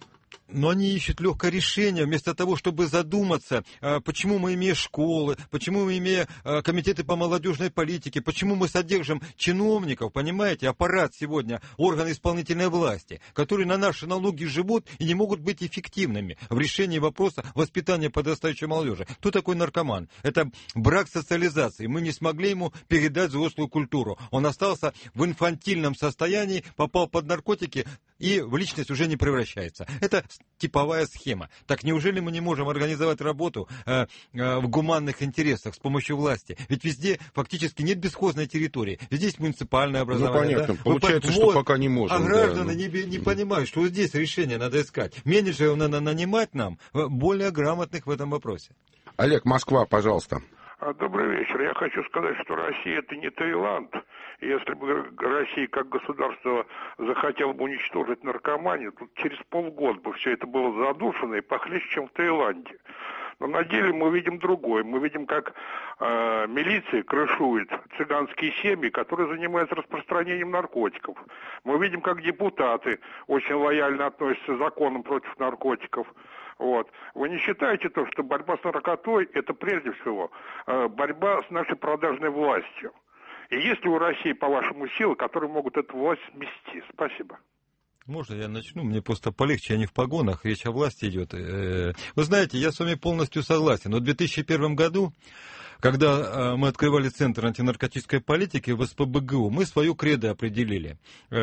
Но они ищут легкое решение, вместо того, чтобы задуматься, почему мы имеем школы, почему мы имеем комитеты по молодежной политике, почему мы содержим чиновников, понимаете, аппарат сегодня, органы исполнительной власти, которые на наши налоги живут и не могут быть эффективными в решении вопроса воспитания подрастающей молодежи. Кто такой наркоман? Это брак социализации. Мы не смогли ему передать взрослую культуру. Он остался в инфантильном состоянии, попал под наркотики и в личность уже не превращается. Это типовая схема. Так неужели мы не можем организовать работу в гуманных интересах с помощью власти? Ведь везде фактически нет бесхозной территории. Везде есть муниципальное образование. Ну, понятно. Да? Получается, что пока не можем. А граждане не понимают, что вот здесь решение надо искать. Менеджеров надо нанимать нам, более грамотных в этом вопросе. Олег, Москва, пожалуйста. Добрый вечер. Я хочу сказать, что Россия это не Таиланд. Если бы Россия как государство захотела бы уничтожить наркоманию, то через полгода бы все это было задушено и похлеще, чем в Таиланде. Но на деле мы видим другое. Мы видим, как милиция крышует цыганские семьи, которые занимаются распространением наркотиков. Мы видим, как депутаты очень лояльно относятся к законам против наркотиков. Вот. Вы не считаете то, что борьба с наркотой – это прежде всего борьба с нашей продажной властью? И есть ли у России, по-вашему, силы, которые могут эту власть смести? Спасибо. Можно я начну? Мне просто полегче, я не в погонах, речь о власти идет. Вы знаете, я с вами полностью согласен. Но в 2001 году, когда мы открывали Центр антинаркотической политики в СПбГУ, мы свою кредо определили.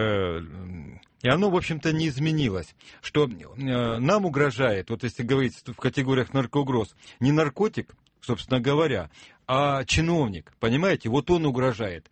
И оно, в общем-то, не изменилось. Что нам угрожает, вот если говорить в категориях наркоугроз, не наркотик, собственно говоря, а чиновник. Понимаете, вот он угрожает.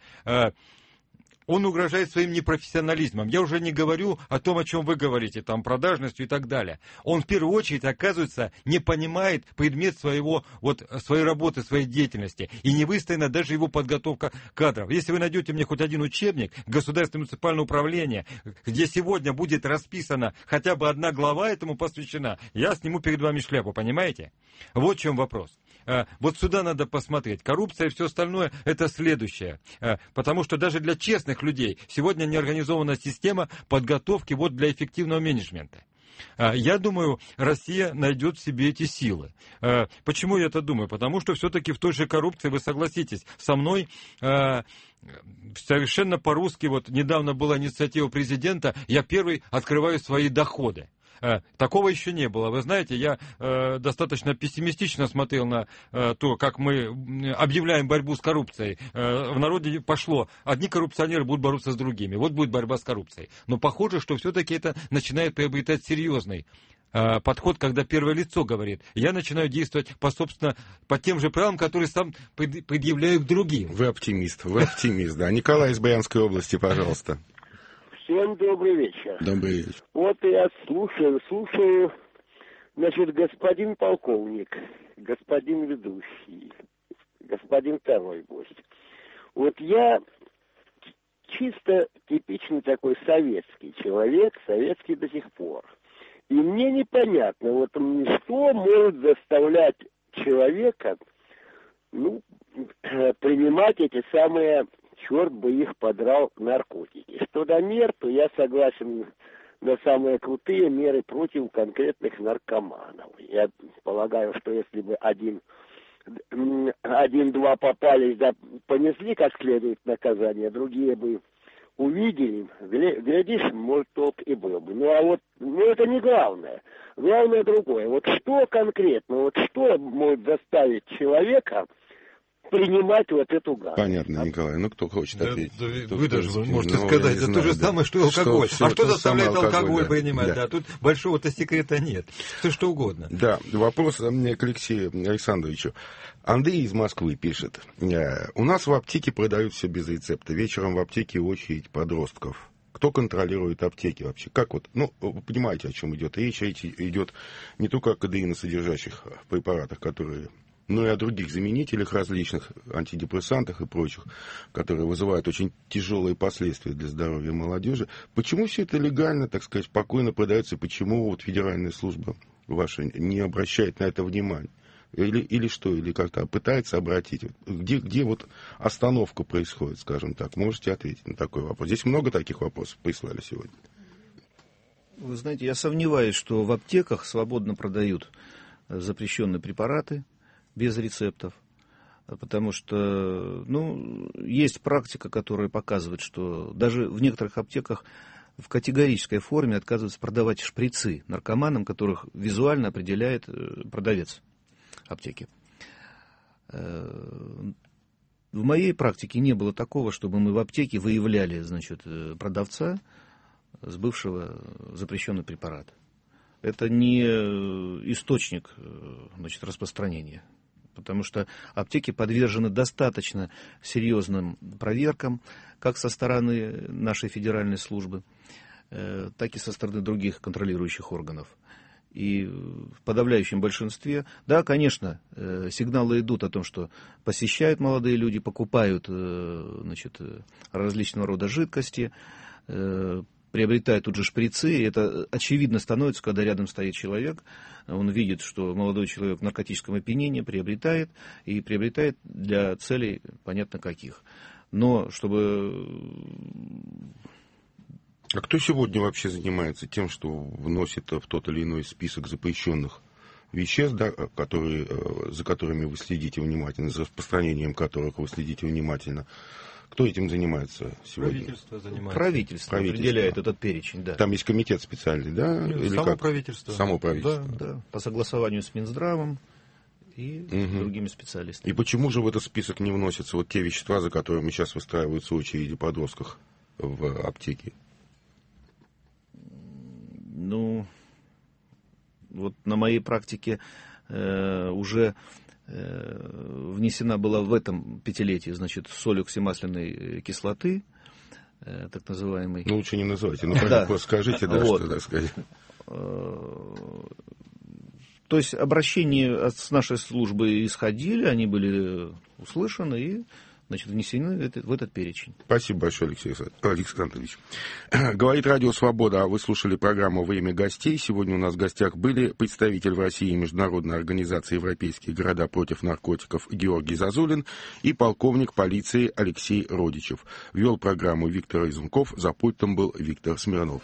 Он угрожает своим непрофессионализмом. Я уже не говорю о том, о чем вы говорите, там, продажностью и так далее. Он в первую очередь, оказывается, не понимает предмет своей работы, своей деятельности. И не выстроена даже его подготовка кадров. Если вы найдете мне хоть один учебник Государственного муниципального управления, где сегодня будет расписана хотя бы одна глава этому посвящена, я сниму перед вами шляпу, понимаете? Вот в чем вопрос. Вот сюда надо посмотреть. Коррупция и все остальное – это следующее. Потому что даже для честных людей сегодня не организована система подготовки для эффективного менеджмента. Я думаю, Россия найдет в себе эти силы. Почему я это думаю? Потому что все-таки в той же коррупции, вы согласитесь со мной, совершенно по-русски, недавно была инициатива президента, я первый открываю свои доходы. Такого еще не было. Вы знаете, я достаточно пессимистично смотрел на то, как мы объявляем борьбу с коррупцией. В народе пошло, одни коррупционеры будут бороться с другими. Вот будет борьба с коррупцией. Но похоже, что все-таки это начинает приобретать серьезный подход, когда первое лицо говорит. Я начинаю действовать по тем же правилам, которые сам предъявляю к другим. Вы оптимист, да. Николай из Брянской области, пожалуйста. Всем добрый вечер. Добрый вечер. Вот я слушаю, значит, господин полковник, господин ведущий, господин второй гость. Вот я чисто типичный такой советский человек, советский до сих пор. И мне непонятно, что может заставлять человека, принимать эти самые... черт бы их подрал, наркотики. Что до мер, то я согласен на самые крутые меры против конкретных наркоманов. Я полагаю, что если бы один-два попались, да понесли как следует наказание, другие бы увидели, глядишь, может, толк и был бы. Это не главное. Главное другое. Что конкретно, что может заставить человека принимать эту гадость. Понятно, Николай. Кто хочет ответить? Вы даже можете сказать, это то же самое, что и алкоголь. Что заставляет алкоголь принимать? Да. Тут большого-то секрета нет. Все что угодно. Да, вопрос к Алексею Александровичу. Андрей из Москвы пишет. У нас в аптеке продают все без рецепта. Вечером в аптеке очередь подростков. Кто контролирует аптеки вообще? Вы понимаете, о чем идет речь. Речь идет не только о кодеиносодержащих препаратах, которые... но и о других заменителях различных, антидепрессантах и прочих, которые вызывают очень тяжелые последствия для здоровья молодежи. Почему все это легально, так сказать, спокойно продается, почему федеральная служба ваша не обращает на это внимания? Или что, или как-то пытается обратить? Где остановка происходит, скажем так? Можете ответить на такой вопрос? Здесь много таких вопросов прислали сегодня. Вы знаете, я сомневаюсь, что в аптеках свободно продают запрещенные препараты без рецептов. Потому что, есть практика, которая показывает, что даже в некоторых аптеках в категорической форме отказываются продавать шприцы наркоманам, которых визуально определяет продавец аптеки. В моей практике не было такого, чтобы мы в аптеке выявляли, продавца, сбывшего запрещенный препарат. Это не источник, распространения. Потому что аптеки подвержены достаточно серьезным проверкам, как со стороны нашей федеральной службы, так и со стороны других контролирующих органов. И в подавляющем большинстве, да, конечно, сигналы идут о том, что посещают молодые люди, покупают различного рода жидкости, приобретает тут же шприцы, и это очевидно становится, когда рядом стоит человек, он видит, что молодой человек в наркотическом опьянении приобретает для целей понятно каких. Но чтобы... А кто сегодня вообще занимается тем, что вносит в тот или иной список запрещенных веществ, да, за которыми вы следите внимательно, за распространением которых вы следите внимательно? Кто этим занимается сегодня? Правительство занимается. Правительство определяет этот перечень, да. Там есть комитет специальный, да? Или само правительство. Само правительство. Да, по согласованию с Минздравом и с другими специалистами. И почему же в этот список не вносятся те вещества, за которыми сейчас выстраиваются очереди подростков в аптеке? На моей практике уже... внесена была в этом пятилетии, соль оксимасляной кислоты, так называемой. Лучше не называйте, просто скажите, что так сказать. То есть обращения с нашей службы исходили, они были услышаны и внесены в этот перечень. Спасибо большое, Алексей Александрович. Говорит Радио Свобода, а вы слушали программу «Время гостей». Сегодня у нас в гостях были представитель в России Международной организации «Европейские города против наркотиков» Георгий Зазулин и полковник полиции Алексей Родичев. Вел программу Виктор Изунков, за пультом был Виктор Смирнов.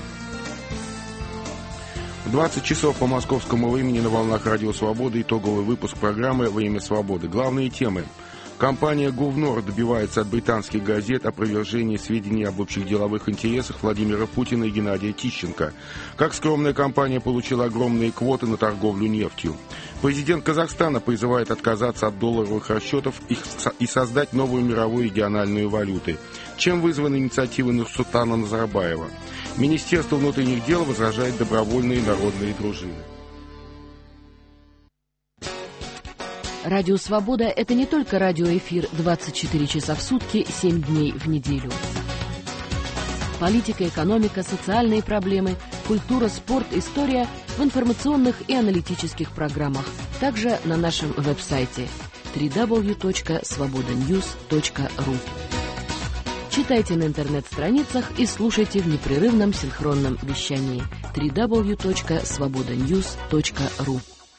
20 часов по московскому времени на волнах Радио Свобода. Итоговый выпуск программы «Время свободы». Главные темы. Компания «Говнор» добивается от британских газет опровержения сведений об общих деловых интересах Владимира Путина и Геннадия Тищенко. Как скромная компания получила огромные квоты на торговлю нефтью. Президент Казахстана призывает отказаться от долларовых расчетов и создать новую мировую региональную валюту. Чем вызваны инициативы Нурсултана Назарбаева? Министерство внутренних дел возражает добровольные народные дружины. Радио «Свобода» — это не только радиоэфир 24 часа в сутки, 7 дней в неделю. Политика, экономика, социальные проблемы, культура, спорт, история в информационных и аналитических программах. Также на нашем веб-сайте www.svobodanews.ru. Читайте на интернет-страницах и слушайте в непрерывном синхронном вещании www.svobodanews.ru.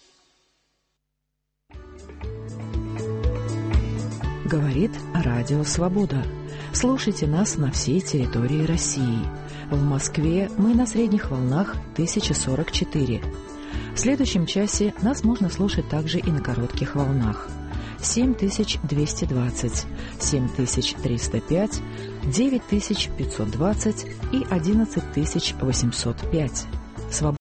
Говорит Радио Свобода. Слушайте нас на всей территории России. В Москве мы на средних волнах 1044. В следующем часе нас можно слушать также и на коротких волнах. 7220, 7305, 9520 и 11805.